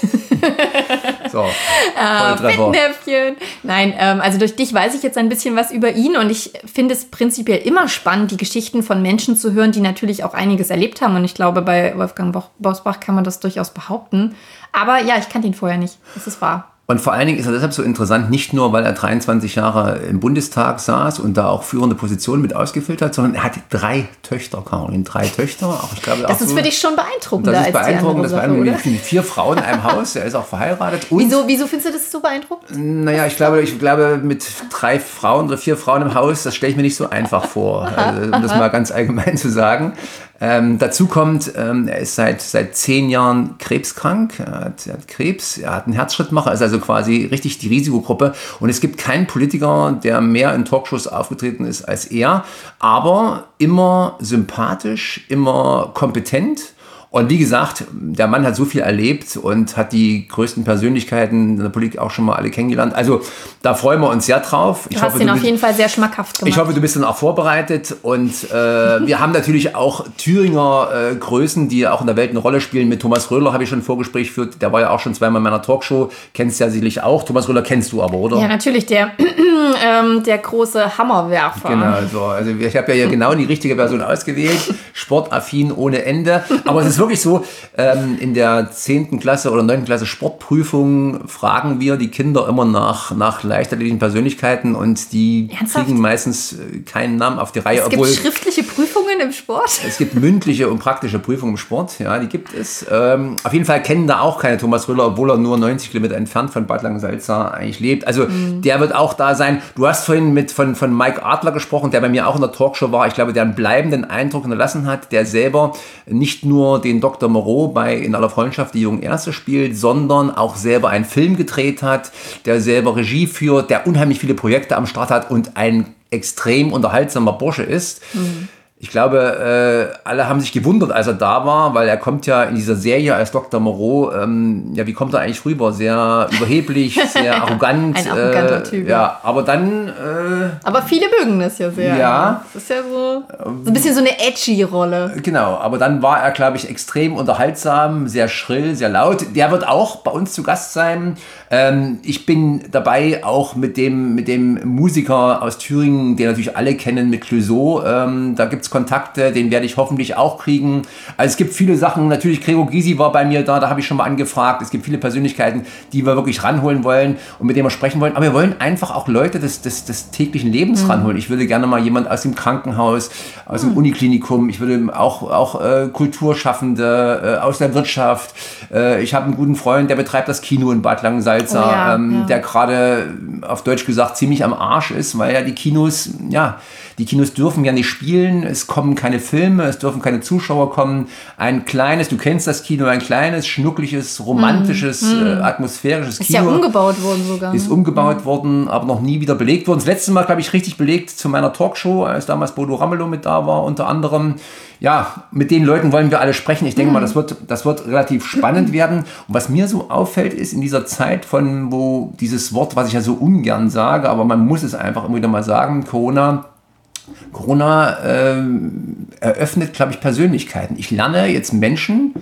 So, äh, Fettnäpfchen. Nein, ähm, also durch dich weiß ich jetzt ein bisschen was über ihn und ich finde es prinzipiell immer spannend, die Geschichten von Menschen zu hören, die natürlich auch einiges erlebt haben und ich glaube, bei Wolfgang Bosbach kann man das durchaus behaupten. Aber ja, ich kannte ihn vorher nicht, das ist wahr. Und vor allen Dingen ist er deshalb so interessant, nicht nur, weil er dreiundzwanzig Jahre im Bundestag saß und da auch führende Positionen mit ausgefüllt hat, sondern er hat drei Töchter, Caroline, drei Töchter. Auch, ich glaube, das auch ist so, für dich schon beeindruckender als die andere. Das ist beeindruckend, das Sache, beeindruckend. Mit vier Frauen in einem Haus, er ist auch verheiratet. Und wieso, wieso findest du das so beeindruckend? Naja, ich glaube, ich glaube, mit drei Frauen oder vier Frauen im Haus, das stelle ich mir nicht so einfach vor, aha, also, um aha. das mal ganz allgemein zu sagen. Ähm, dazu kommt, ähm, er ist seit, seit zehn Jahren krebskrank, er hat, er hat Krebs, er hat einen Herzschrittmacher, ist also quasi richtig die Risikogruppe und es gibt keinen Politiker, der mehr in Talkshows aufgetreten ist als er, aber immer sympathisch, immer kompetent. Und wie gesagt, der Mann hat so viel erlebt und hat die größten Persönlichkeiten in der Politik auch schon mal alle kennengelernt. Also da freuen wir uns sehr drauf. Ich du hast hoffe, ihn auf bist, jeden Fall sehr schmackhaft gemacht. Ich hoffe, du bist dann auch vorbereitet. Und äh, wir haben natürlich auch Thüringer äh, Größen, die auch in der Welt eine Rolle spielen. Mit Thomas Röhler habe ich schon ein Vorgespräch geführt. Der war ja auch schon zweimal in meiner Talkshow. Kennst du ja sicherlich auch. Thomas Röhler kennst du aber, oder? Ja, natürlich. Der, ähm, der große Hammerwerfer. Genau, so. Also ich habe ja hier genau die richtige Person ausgewählt. Sportaffin ohne Ende. Aber es ist wirklich so, ähm, in der zehnten Klasse oder neunten Klasse Sportprüfung fragen wir die Kinder immer nach, nach leichtathletischen Persönlichkeiten und die Ernsthaft? kriegen meistens keinen Namen auf die Reihe. Es obwohl gibt schriftliche Prüfungen im Sport? Es gibt mündliche und praktische Prüfungen im Sport, ja, die gibt es. Ähm, auf jeden Fall kennen da auch keine Thomas Röller, obwohl er nur neunzig Kilometer entfernt von Bad Langensalza eigentlich lebt. Also mhm. der wird auch da sein. Du hast vorhin mit von, von Mike Adler gesprochen, der bei mir auch in der Talkshow war. Ich glaube, der einen bleibenden Eindruck hinterlassen hat, der selber nicht nur den Doktor Moreau bei In aller Freundschaft die jungen Ärzte spielt, sondern auch selber einen Film gedreht hat, der selber Regie führt, der unheimlich viele Projekte am Start hat und ein extrem unterhaltsamer Bursche ist. Mhm. Ich glaube, äh, alle haben sich gewundert, als er da war, weil er kommt ja in dieser Serie als Doktor Moreau, ähm, ja, wie kommt er eigentlich rüber? Sehr überheblich, sehr arrogant. Ein arroganter äh, Typ. Ja, aber dann... Äh, aber viele mögen das ja sehr. Ja. Das ist ja so, so ein bisschen so eine edgy Rolle. Genau, aber dann war er, glaube ich, extrem unterhaltsam, sehr schrill, sehr laut. Der wird auch bei uns zu Gast sein. Ähm, ich bin dabei auch mit dem, mit dem Musiker aus Thüringen, den natürlich alle kennen, mit Clouseau. Ähm, da gibt es Kontakte, den werde ich hoffentlich auch kriegen. Also es gibt viele Sachen, natürlich Gregor Gysi war bei mir da, da habe ich schon mal angefragt. Es gibt viele Persönlichkeiten, die wir wirklich ranholen wollen und mit denen wir sprechen wollen. Aber wir wollen einfach auch Leute des, des, des täglichen Lebens mhm. ranholen. Ich würde gerne mal jemand aus dem Krankenhaus, aus dem mhm. Uniklinikum, ich würde auch, auch äh, Kulturschaffende äh, aus der Wirtschaft. Äh, ich habe einen guten Freund, der betreibt das Kino in Bad Langensalza, oh ja, ähm, ja. der gerade auf Deutsch gesagt ziemlich am Arsch ist, weil ja die Kinos, ja, die Kinos dürfen ja nicht spielen, es kommen keine Filme, es dürfen keine Zuschauer kommen. Ein kleines, du kennst das Kino, ein kleines, schnuckliges, romantisches, mm. äh, atmosphärisches ist Kino. Ist ja umgebaut worden sogar. Ist umgebaut mm. worden, aber noch nie wieder belegt worden. Das letzte Mal, glaube ich, richtig belegt zu meiner Talkshow, als damals Bodo Ramelow mit da war, unter anderem. Ja, mit den Leuten wollen wir alle sprechen. Ich denke mm. mal, das wird, das wird relativ spannend werden. Und was mir so auffällt, ist in dieser Zeit von, wo dieses Wort, was ich ja so ungern sage, aber man muss es einfach immer wieder mal sagen, Corona... Corona ähm, eröffnet, glaube ich, Persönlichkeiten. Ich lerne jetzt Menschen,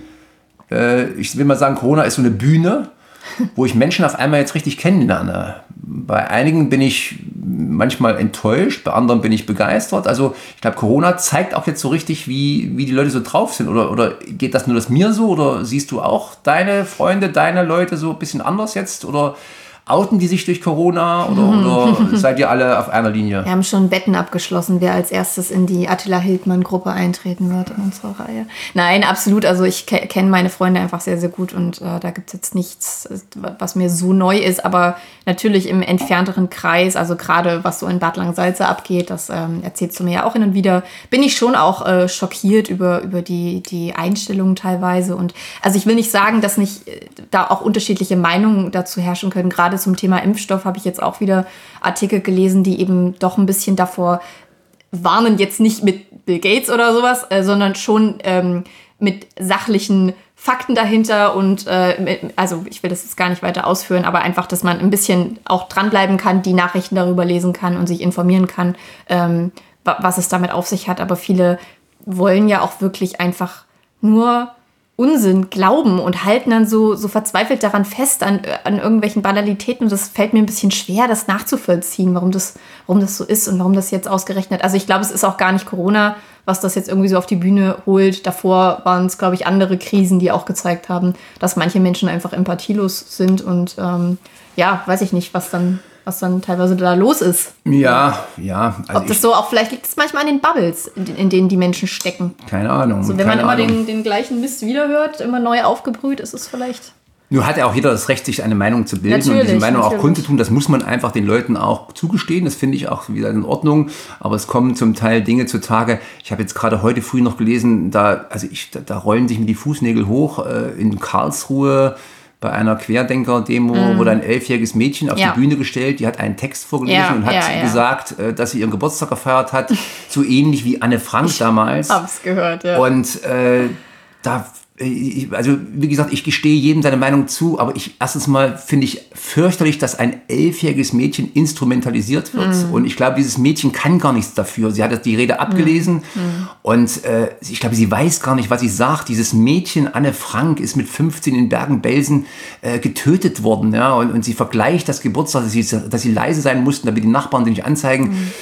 äh, ich will mal sagen, Corona ist so eine Bühne, wo ich Menschen auf einmal jetzt richtig kennenlerne. Bei einigen bin ich manchmal enttäuscht, bei anderen bin ich begeistert. Also ich glaube, Corona zeigt auch jetzt so richtig, wie, wie die Leute so drauf sind. Oder, oder geht das nur das mir so? Oder siehst du auch deine Freunde, deine Leute so ein bisschen anders jetzt? Oder... Outen die sich durch Corona oder, oder seid ihr alle auf einer Linie? Wir haben schon Wetten abgeschlossen, wer als erstes in die Attila Hildmann-Gruppe eintreten wird in unserer Reihe. Nein, absolut. Also ich ke- kenne meine Freunde einfach sehr, sehr gut und äh, da gibt es jetzt nichts, was mir so neu ist. Aber natürlich im entfernteren Kreis, also gerade was so in Bad Langensalza abgeht, das ähm, erzählst du mir ja auch hin und wieder, bin ich schon auch äh, schockiert über, über die, die Einstellungen teilweise. Und also ich will nicht sagen, dass nicht äh, da auch unterschiedliche Meinungen dazu herrschen können. Gerade zum Thema Impfstoff habe ich jetzt auch wieder Artikel gelesen, die eben doch ein bisschen davor warnen, jetzt nicht mit Bill Gates oder sowas, äh, sondern schon ähm, mit sachlichen Fakten dahinter und äh, mit, also ich will das jetzt gar nicht weiter ausführen, aber einfach, dass man ein bisschen auch dranbleiben kann, die Nachrichten darüber lesen kann und sich informieren kann, ähm, was es damit auf sich hat. Aber viele wollen ja auch wirklich einfach nur Unsinn glauben und halten dann so, so verzweifelt daran fest, an, an irgendwelchen Banalitäten. Und das fällt mir ein bisschen schwer, das nachzuvollziehen, warum das, warum das so ist und warum das jetzt ausgerechnet. Also ich glaube, es ist auch gar nicht Corona, was das jetzt irgendwie so auf die Bühne holt. Davor waren es, glaube ich, andere Krisen, die auch gezeigt haben, dass manche Menschen einfach empathielos sind. Und ähm, ja, weiß ich nicht, was dann... was dann teilweise da los ist. Ja, ja. Also ob das so auch, vielleicht liegt es manchmal an den Bubbles, in, in denen die Menschen stecken. Keine Ahnung. So, wenn man immer den, den gleichen Mist wiederhört, immer neu aufgebrüht, ist es vielleicht... Nur hat ja auch jeder das Recht, sich eine Meinung zu bilden natürlich, und diese Meinung natürlich. auch kundzutun. Das muss man einfach den Leuten auch zugestehen. Das finde ich auch wieder in Ordnung. Aber es kommen zum Teil Dinge zutage. Ich habe jetzt gerade heute früh noch gelesen, da, also ich, da, da rollen sich mir die Fußnägel hoch äh, in Karlsruhe. Bei einer Querdenker-Demo mm. wurde ein elfjähriges Mädchen auf ja. die Bühne gestellt, die hat einen Text vorgelesen ja, und hat ja, ja. gesagt, dass sie ihren Geburtstag gefeiert hat, so ähnlich wie Anne Frank ich damals. Ich hab's gehört, ja. Und äh, da, also wie gesagt, ich gestehe jedem seine Meinung zu, aber ich erstens mal finde ich fürchterlich, dass ein elfjähriges Mädchen instrumentalisiert wird. Mm. Und ich glaube, dieses Mädchen kann gar nichts dafür. Sie hat die Rede abgelesen mm. und äh, ich glaube, sie weiß gar nicht, was sie sagt. Dieses Mädchen, Anne Frank, ist mit fünfzehn in Bergen-Belsen äh, getötet worden. Ja? Und, und sie vergleicht das Geburtstag, dass sie, dass sie leise sein mussten, damit die Nachbarn sie nicht anzeigen. Mm.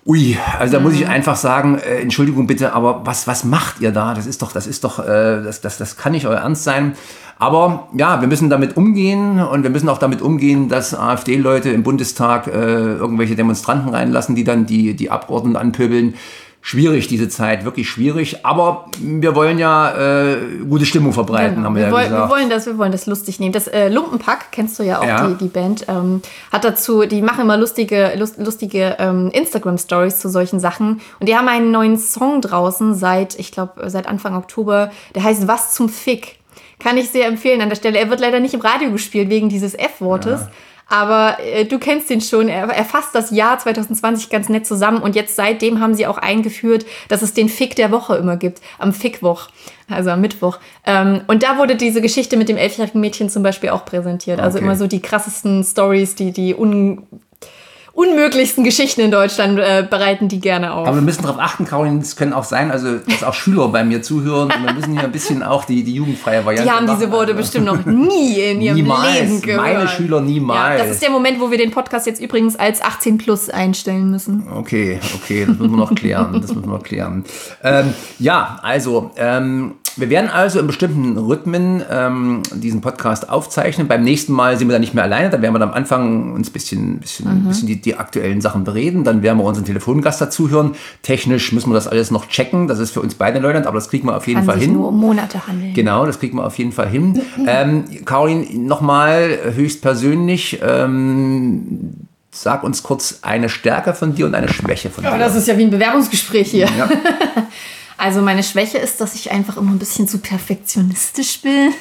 Ui, also da muss ich einfach sagen, äh, Entschuldigung bitte, aber was, was macht ihr da? Das ist doch, das ist doch, äh, das, das, das kann nicht euer Ernst sein. Aber ja, wir müssen damit umgehen und wir müssen auch damit umgehen, dass AfD-Leute im Bundestag äh, irgendwelche Demonstranten reinlassen, die dann die, die Abgeordneten anpöbeln. Schwierig, diese Zeit, wirklich schwierig. Aber wir wollen ja äh, gute Stimmung verbreiten, genau. haben wir, wir ja wollen, gesagt. Wir wollen das, wir wollen das lustig nehmen. Das äh, Lumpenpack, kennst du ja auch, ja. Die, die Band, ähm, hat dazu, die machen immer lustige, lust, lustige ähm, Instagram-Stories zu solchen Sachen. Und die haben einen neuen Song draußen seit, ich glaube, seit Anfang Oktober. Der heißt Was zum Fick. Kann ich sehr empfehlen an der Stelle. Er wird leider nicht im Radio gespielt wegen dieses F-Wortes. Ja. Aber äh, du kennst den schon, er, er fasst das Jahr zwanzig zwanzig ganz nett zusammen und jetzt seitdem haben sie auch eingeführt, dass es den Fick der Woche immer gibt, am Fickwoch, also am Mittwoch. Ähm, und da wurde diese Geschichte mit dem elfjährigen Mädchen zum Beispiel auch präsentiert. Okay. Also immer so die krassesten Stories, die, die un... unmöglichsten Geschichten in Deutschland äh, bereiten die gerne auf. Aber wir müssen darauf achten, Caroline, es können auch sein, also dass auch Schüler bei mir zuhören und wir müssen hier ein bisschen auch die, die jugendfreie Variante Die haben machen. diese Worte also. bestimmt noch nie in ihrem niemals. Leben gehört. Meine Schüler niemals. Ja, das ist der Moment, wo wir den Podcast jetzt übrigens als achtzehn plus einstellen müssen. Okay, okay, das müssen wir noch klären. Das müssen wir noch klären. Ähm, ja, also ähm, wir werden also in bestimmten Rhythmen ähm, diesen Podcast aufzeichnen. Beim nächsten Mal sind wir dann nicht mehr alleine. Dann werden wir dann am Anfang uns ein bisschen, bisschen, mhm. bisschen die, die aktuellen Sachen bereden. Dann werden wir unseren Telefongast dazu hören. Technisch müssen wir das alles noch checken. Das ist für uns beide Neuland, aber das kriegen wir auf jeden Kann Fall sich hin. Nur um Monate handeln. Genau, das kriegen wir auf jeden Fall hin. Mhm. Ähm, Caroline, nochmal höchstpersönlich. Ähm, Sag uns kurz eine Stärke von dir und eine Schwäche von dir. Oh, das ist ja wie ein Bewerbungsgespräch hier. Ja. Also meine Schwäche ist, dass ich einfach immer ein bisschen zu perfektionistisch bin.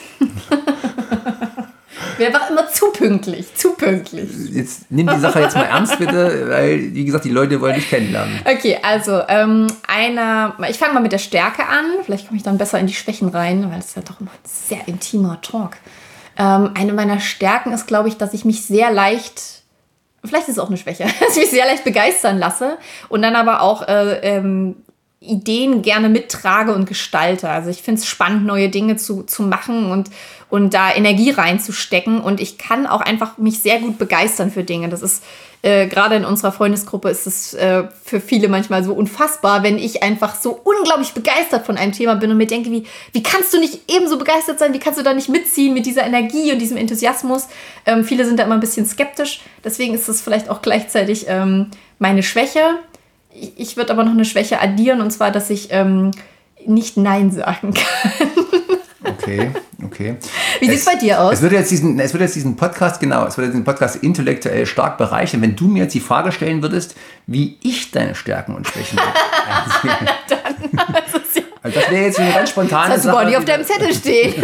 Ich bin einfach immer zu pünktlich, zu pünktlich. Jetzt nimm die Sache jetzt mal ernst, bitte, weil, wie gesagt, die Leute wollen dich kennenlernen. Okay, also ähm, einer, ich fange mal mit der Stärke an. Vielleicht komme ich dann besser in die Schwächen rein, weil es ist ja doch immer ein sehr intimer Talk. Ähm, eine meiner Stärken ist, glaube ich, dass ich mich sehr leicht... Vielleicht ist es auch eine Schwäche, dass ich mich sehr leicht begeistern lasse und dann aber auch äh, ähm, Ideen gerne mittrage und gestalte. Also ich finde es spannend, neue Dinge zu, zu machen und, und da Energie reinzustecken. Und ich kann auch einfach mich sehr gut begeistern für Dinge. Das ist äh, gerade in unserer Freundesgruppe ist es äh, für viele manchmal so unfassbar, wenn ich einfach so unglaublich begeistert von einem Thema bin und mir denke, wie, wie kannst du nicht ebenso begeistert sein? Wie kannst du da nicht mitziehen mit dieser Energie und diesem Enthusiasmus? Ähm, viele sind da immer ein bisschen skeptisch. Deswegen ist es vielleicht auch gleichzeitig ähm, meine Schwäche. Ich würde aber noch eine Schwäche addieren, und zwar, dass ich ähm, nicht Nein sagen kann. Okay, okay. Wie sieht es bei dir aus? Es würde jetzt diesen, es würde jetzt diesen Podcast, genau, es würde diesen Podcast intellektuell stark bereichern, wenn du mir jetzt die Frage stellen würdest, wie ich deine Stärken und Schwächen einsehe. Dann, das ist ja also das wäre jetzt eine ganz spontane das hast Sache. du gar nicht auf deinem Zettel stehen.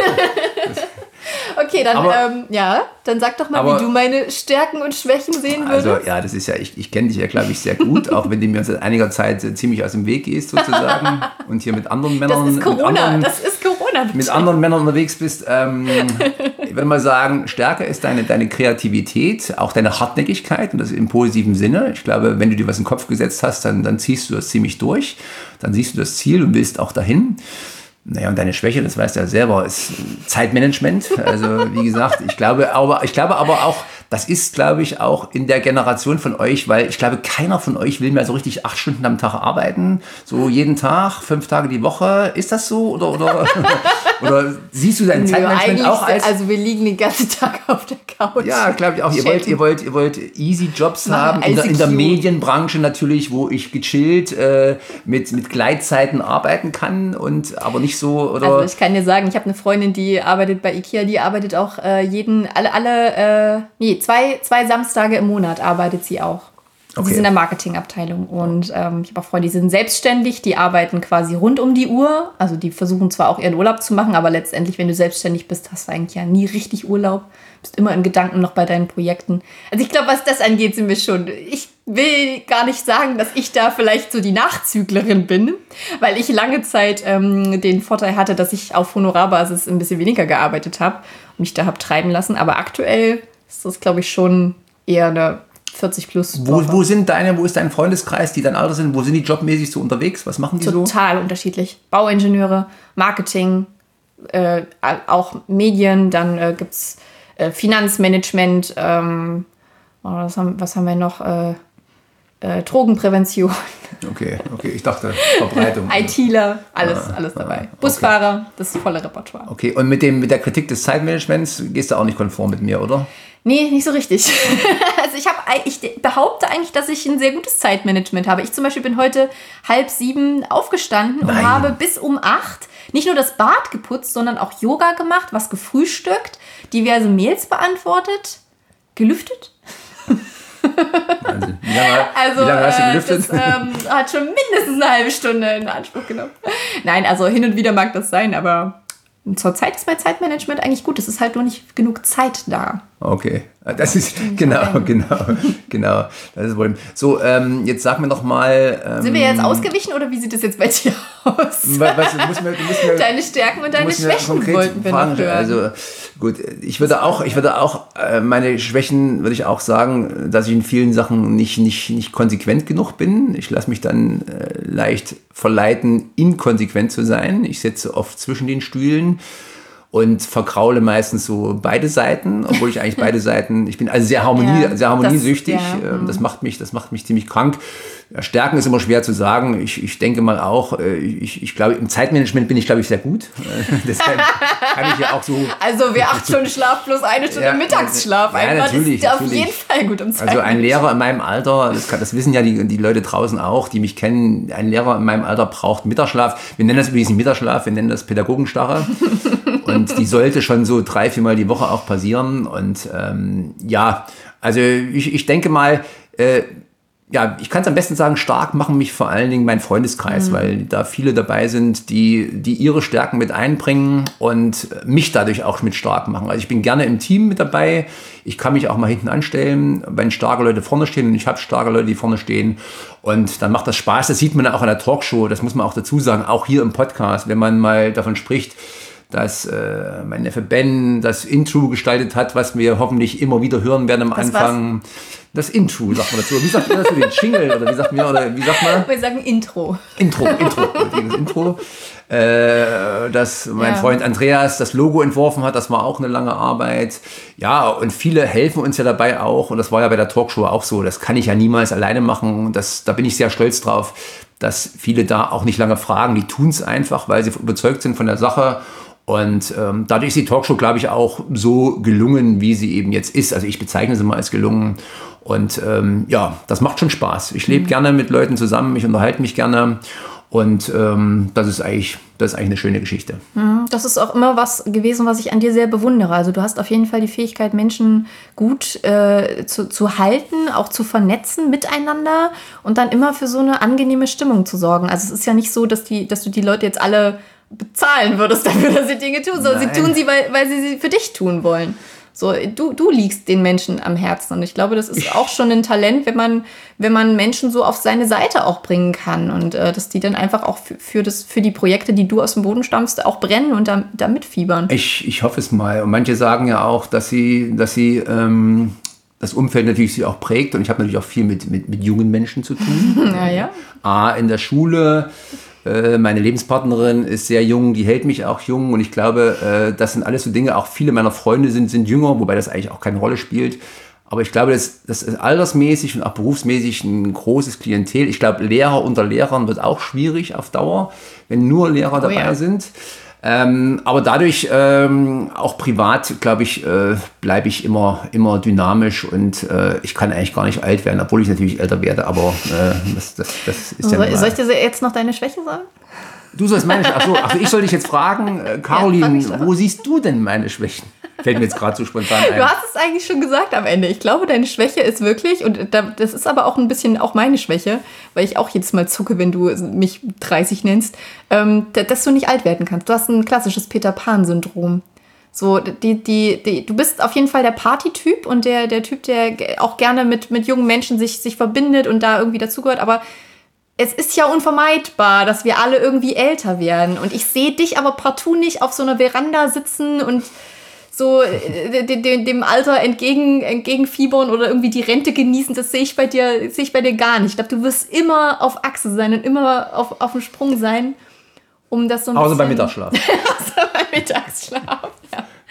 Okay, dann, aber, ähm, ja, dann sag doch mal, aber, wie du meine Stärken und Schwächen sehen würdest. Also, ja, das ist ja, ich, ich kenne dich ja, glaube ich, sehr gut, auch wenn du mir seit einiger Zeit ziemlich aus dem Weg gehst, sozusagen, und hier mit anderen Männern... Das ist Corona, mit anderen, das ist Corona. Bitte. Mit anderen Männern unterwegs bist. Ähm, ich würde mal sagen, Stärke ist deine, deine Kreativität, auch deine Hartnäckigkeit, und das im positiven Sinne. Ich glaube, wenn du dir was in den Kopf gesetzt hast, dann, dann ziehst du das ziemlich durch, dann siehst du das Ziel und willst auch dahin. Naja, und deine Schwäche, das weißt du ja selber, ist Zeitmanagement. Also wie gesagt, ich glaube aber, ich glaube aber auch, das ist, glaube ich, auch in der Generation von euch, weil ich glaube, keiner von euch will mehr so richtig acht Stunden am Tag arbeiten. So jeden Tag, fünf Tage die Woche. Ist das so? Oder, oder, oder siehst du dein Nö, Zeitmanagement auch als... Also wir liegen den ganzen Tag auf der Couch. Ja, glaube ich auch. Ihr wollt, ihr, wollt, ihr wollt easy Jobs Machen haben. In der, in der I C Q. Medienbranche natürlich, wo ich gechillt äh, mit, mit Gleitzeiten arbeiten kann, und aber nicht so... Oder also ich kann dir sagen, ich habe eine Freundin, die arbeitet bei Ikea, die arbeitet auch äh, jeden, alle, alle, äh, nee, zwei, zwei Samstage im Monat arbeitet sie auch. Okay. Sie ist in der Marketingabteilung und ähm, ich habe auch Freunde, die sind selbstständig, die arbeiten quasi rund um die Uhr. Also die versuchen zwar auch ihren Urlaub zu machen, aber letztendlich, wenn du selbstständig bist, hast du eigentlich ja nie richtig Urlaub. Bist immer in Gedanken noch bei deinen Projekten. Also ich glaube, was das angeht, sind wir schon... Ich will gar nicht sagen, dass ich da vielleicht so die Nachzüglerin bin, weil ich lange Zeit ähm, den Vorteil hatte, dass ich auf Honorarbasis ein bisschen weniger gearbeitet habe und mich da habe treiben lassen. Aber aktuell ist das, glaube ich, schon eher eine vierzig plus. Wo, wo sind deine, wo ist dein Freundeskreis, die dein Alter sind? Wo sind die jobmäßig so unterwegs? Was machen die Total so? Total unterschiedlich. Bauingenieure, Marketing, äh, auch Medien, dann äh, gibt es äh, Finanzmanagement, ähm, was, haben, was haben wir noch? Äh, äh, Drogenprävention. Okay, okay, ich dachte Verbreitung. ITler, alles, ah, alles dabei. Ah, okay. Busfahrer, das volle Repertoire. Okay, und mit, dem, mit der Kritik des Zeitmanagements gehst du auch nicht konform mit mir, oder? Nee, nicht so richtig. Also ich, hab, ich behaupte eigentlich, dass ich ein sehr gutes Zeitmanagement habe. Ich zum Beispiel bin heute halb sieben aufgestanden und Nein. habe bis um acht nicht nur das Bad geputzt, sondern auch Yoga gemacht, was gefrühstückt, diverse Mails beantwortet, gelüftet. Wahnsinn. Wie lange, also, wie lange hast du gelüftet? Das ähm, hat schon mindestens eine halbe Stunde in Anspruch genommen. Nein, also hin und wieder mag das sein, aber zurzeit ist mein Zeitmanagement eigentlich gut. Es ist halt nur nicht genug Zeit da. Okay, das ist, genau, genau, genau, das ist das Problem. So, ähm, jetzt sag mir noch mal... Ähm, Sind wir jetzt ausgewichen oder wie sieht das jetzt bei dir aus? Was, du musst mir, du musst mir, deine Stärken und deine Schwächen wollten wir fragen. noch hören. Also gut, ich würde auch, ich würde auch, äh, meine Schwächen würde ich auch sagen, dass ich in vielen Sachen nicht, nicht, nicht konsequent genug bin. Ich lasse mich dann äh, leicht verleiten, inkonsequent zu sein. Ich sitze oft zwischen den Stühlen und verkraule meistens so beide Seiten, obwohl ich eigentlich beide Seiten, ich bin also sehr, Harmonie, ja, sehr harmoniesüchtig, das, ja. das, macht mich, das macht mich ziemlich krank. Stärken ist immer schwer zu sagen. Ich, ich denke mal auch, ich, ich glaube, im Zeitmanagement bin ich, glaube ich, sehr gut. Deshalb kann ich ja auch so... Also wer acht Stunden Schlaf plus eine Stunde ja, Mittagsschlaf ja, einmal, natürlich, ist auf natürlich. jeden Fall gut im Zeitmanagement. Also ein Lehrer in meinem Alter, das, kann, das wissen ja die, die Leute draußen auch, die mich kennen, ein Lehrer in meinem Alter braucht Mittagsschlaf. Wir nennen das übrigens nicht Mittagsschlaf, wir nennen das Pädagogenstarre. Und die sollte schon so drei, viermal die Woche auch passieren. Und ähm, ja, also ich, ich denke mal, äh, ja, ich kann es am besten sagen, stark machen mich vor allen Dingen mein Freundeskreis, mhm. weil da viele dabei sind, die, die ihre Stärken mit einbringen und mich dadurch auch mit stark machen. Also ich bin gerne im Team mit dabei. Ich kann mich auch mal hinten anstellen, wenn starke Leute vorne stehen, und ich habe starke Leute, die vorne stehen. Und dann macht das Spaß. Das sieht man auch in der Talkshow, das muss man auch dazu sagen, auch hier im Podcast, wenn man mal davon spricht, dass äh, mein Neffe Ben das Intro gestaltet hat, was wir hoffentlich immer wieder hören werden am das Anfang. Was? Das Intro, sagt man dazu. Wie sagt ihr dazu? Den Jingle? Oder wie sagt man? Oder wie sagt man? Wir sagen Intro. Intro, Intro. Das Intro. Äh, dass mein ja. Freund Andreas das Logo entworfen hat, das war auch eine lange Arbeit. Ja, und viele helfen uns ja dabei auch. Und das war ja bei der Talkshow auch so. Das kann ich ja niemals alleine machen. Das, da bin ich sehr stolz drauf, dass viele da auch nicht lange fragen. Die tun es einfach, weil sie überzeugt sind von der Sache. Und ähm, dadurch ist die Talkshow, glaube ich, auch so gelungen, wie sie eben jetzt ist. Also ich bezeichne sie mal als gelungen. Und ähm, ja, das macht schon Spaß. Ich lebe mhm. gerne mit Leuten zusammen, ich unterhalte mich gerne. Und ähm, das ist eigentlich, das ist eigentlich eine schöne Geschichte. Das ist auch immer was gewesen, was ich an dir sehr bewundere. Also du hast auf jeden Fall die Fähigkeit, Menschen gut äh, zu, zu halten, auch zu vernetzen miteinander und dann immer für so eine angenehme Stimmung zu sorgen. Also es ist ja nicht so, dass, die, dass du die Leute jetzt alle bezahlen würdest dafür, dass sie Dinge tun, sondern sie tun sie, weil, weil sie sie für dich tun wollen. So, du, du liegst den Menschen am Herzen. Und ich glaube, das ist auch schon ein Talent, wenn man, wenn man Menschen so auf seine Seite auch bringen kann. Und äh, dass die dann einfach auch für, für, das, für die Projekte, die du aus dem Boden stammst, auch brennen und da, da mitfiebern. Ich, ich hoffe es mal. Und manche sagen ja auch, dass sie, dass sie ähm, das Umfeld natürlich sie auch prägt. Und ich habe natürlich auch viel mit, mit, mit jungen Menschen zu tun. Ja, ja. A, in der Schule. Meine Lebenspartnerin ist sehr jung, die hält mich auch jung und ich glaube, das sind alles so Dinge, auch viele meiner Freunde sind, sind jünger, wobei das eigentlich auch keine Rolle spielt. Aber ich glaube, das, das ist altersmäßig und auch berufsmäßig ein großes Klientel. Ich glaube, Lehrer unter Lehrern wird auch schwierig auf Dauer, wenn nur Lehrer dabei oh ja. sind. Ähm, aber dadurch, ähm, auch privat, glaube ich, äh, bleibe ich immer, immer dynamisch und äh, ich kann eigentlich gar nicht alt werden, obwohl ich natürlich älter werde, aber äh, das, das, das ist ja normal. Soll ich dir jetzt noch deine Schwäche sagen? Du sollst meine Schwäche, achso, achso, ich soll dich jetzt fragen, äh, Caroline, ja, wo siehst du denn meine Schwächen? Fällt mir jetzt gerade so spontan ein. Du hast es eigentlich schon gesagt am Ende. Ich glaube, deine Schwäche ist wirklich, und das ist aber auch ein bisschen auch meine Schwäche, weil ich auch jedes Mal zucke, wenn du mich dreißig nennst, dass du nicht alt werden kannst. Du hast ein klassisches Peter-Pan-Syndrom. So, die, die, die, du bist auf jeden Fall der Party-Typ und der, der Typ, der auch gerne mit, mit jungen Menschen sich, sich verbindet und da irgendwie dazugehört, aber es ist ja unvermeidbar, dass wir alle irgendwie älter werden. Und ich sehe dich aber partout nicht auf so einer Veranda sitzen und so dem, dem Alter entgegen, entgegenfiebern oder irgendwie die Rente genießen. Das sehe ich bei dir, sehe ich bei dir gar nicht. Ich glaube, du wirst immer auf Achse sein und immer auf, auf dem Sprung sein, um das so ein Außer bisschen... beim Mittagsschlaf. Außer beim Mittagsschlaf, ja.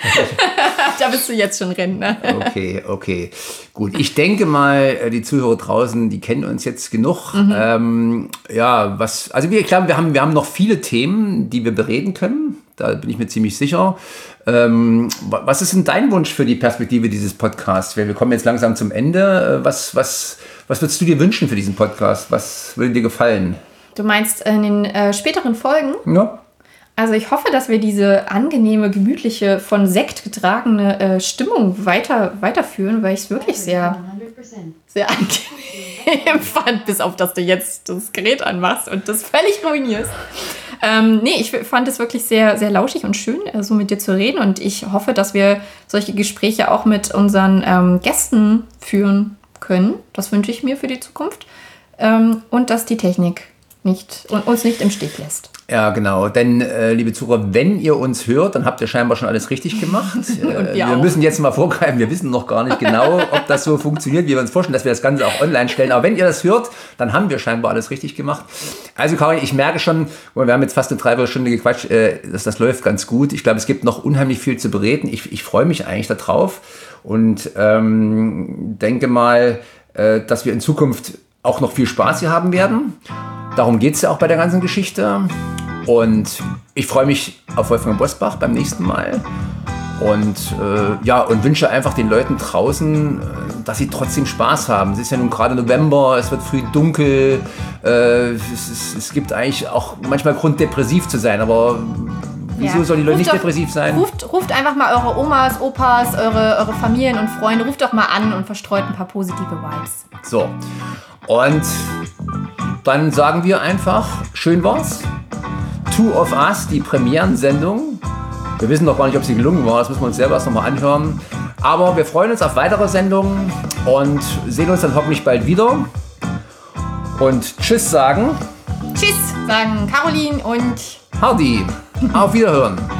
Da bist du jetzt schon Rentner. Okay, okay. Gut, ich denke mal, die Zuhörer draußen, die kennen uns jetzt genug. Mhm. Ähm, ja, was, also wir, klar, wir haben, wir haben noch viele Themen, die wir bereden können. Da bin ich mir ziemlich sicher. Ähm, was ist denn dein Wunsch für die Perspektive dieses Podcasts? Wir kommen jetzt langsam zum Ende. Was, was, was würdest du dir wünschen für diesen Podcast? Was würde dir gefallen? Du meinst in den äh, späteren Folgen? Ja. Also ich hoffe, dass wir diese angenehme, gemütliche, von Sekt getragene äh, Stimmung weiter, weiterführen, weil ich es wirklich sehr, sehr angenehm fand, bis auf, dass du jetzt das Gerät anmachst und das völlig ruinierst. Ähm, nee, ich fand es wirklich sehr, sehr lauschig und schön, äh, so mit dir zu reden. Und ich hoffe, dass wir solche Gespräche auch mit unseren ähm, Gästen führen können. Das wünsche ich mir für die Zukunft. Ähm, und dass die Technik nicht, uns nicht im Stich lässt. Ja, genau. Denn, äh, liebe Zuhörer, wenn ihr uns hört, dann habt ihr scheinbar schon alles richtig gemacht. Und wir wir auch. müssen jetzt mal vorgreifen. Wir wissen noch gar nicht genau, ob das so funktioniert, wie wir uns vorstellen, dass wir das Ganze auch online stellen. Aber wenn ihr das hört, dann haben wir scheinbar alles richtig gemacht. Also, Karin, ich merke schon, wir haben jetzt fast eine Dreiviertelstunde gequatscht, äh, dass das läuft ganz gut. Ich glaube, es gibt noch unheimlich viel zu bereden. Ich, ich freue mich eigentlich darauf und ähm, denke mal, äh, dass wir in Zukunft auch noch viel Spaß hier haben werden. Darum geht es ja auch bei der ganzen Geschichte. Und ich freue mich auf Wolfgang Bosbach beim nächsten Mal. Und äh, ja, und wünsche einfach den Leuten draußen, äh, dass sie trotzdem Spaß haben. Es ist ja nun gerade November, es wird früh dunkel. Äh, es, es, es gibt eigentlich auch manchmal Grund, depressiv zu sein. Aber wieso ja. sollen die Leute ruft nicht doch, depressiv sein? Ruft, ruft einfach mal eure Omas, Opas, eure, eure Familien und Freunde. Ruft doch mal an und verstreut ein paar positive Vibes. So. Und dann sagen wir einfach, schön war's. Two of Us, die Premierensendung. Wir wissen noch gar nicht, ob sie gelungen war. Das müssen wir uns selber erst nochmal anhören. Aber wir freuen uns auf weitere Sendungen und sehen uns dann hoffentlich bald wieder. Und Tschüss sagen. Tschüss, sagen Caroline und Hardy. Auf Wiederhören.